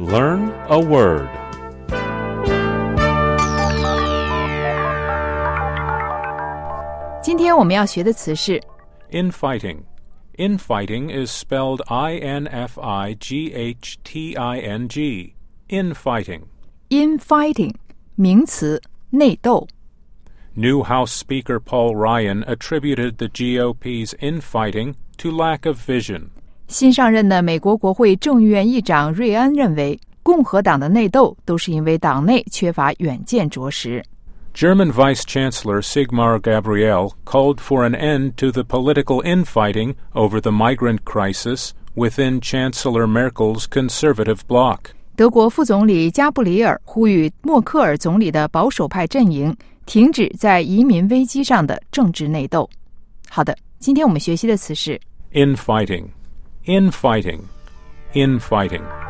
Learn a word. 今天我们要学的词是 Infighting. Infighting is spelled I-N-F-I-G-H-T-I-N-G. Infighting. infighting 名词内斗。 New House Speaker Paul Ryan attributed the GOP's infighting to lack of vision. 新上任的美国国会众议院议长瑞安认为，共和党的内斗都是因为党内缺乏远见卓识。 German Vice Chancellor Sigmar Gabriel called for an end to the political infighting over the migrant crisis within Chancellor Merkel's conservative bloc. 德国副总理加布里尔呼吁默克尔总理的保守派阵营停止在移民危机上的政治内斗。好的，今天我们学习的词是 Infighting. Infighting. Infighting.